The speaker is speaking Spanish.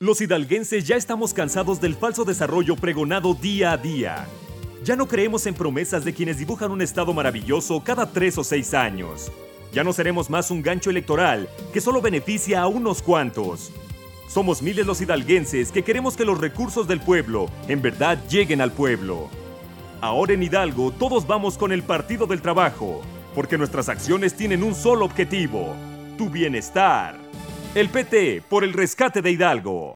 Los hidalguenses ya estamos cansados del falso desarrollo pregonado día a día. Ya no creemos en promesas de quienes dibujan un estado maravilloso cada 3 o 6 años. Ya no seremos más un gancho electoral que solo beneficia a unos cuantos. Somos miles los hidalguenses que queremos que los recursos del pueblo en verdad lleguen al pueblo. Ahora en Hidalgo todos vamos con el Partido del Trabajo, porque nuestras acciones tienen un solo objetivo: tu bienestar. El PT por el rescate de Hidalgo.